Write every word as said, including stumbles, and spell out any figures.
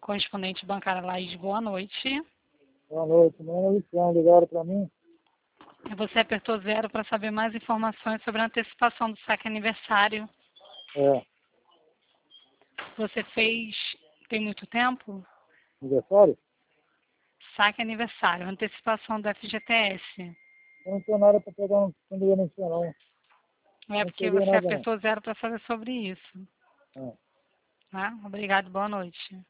correspondente bancária Laís, boa noite. Boa noite, meu nome é Luciano, ligaram para mim? Você apertou zero para saber mais informações sobre a antecipação do saque aniversário. É, Você fez tem muito tempo? aniversário? Saque aniversário, antecipação do F G T S. Eu não tenho nada para pegar, não não devia não, não. É Não porque teria você nada não. apertou zero para saber sobre isso. É. Tá? Obrigado, boa noite.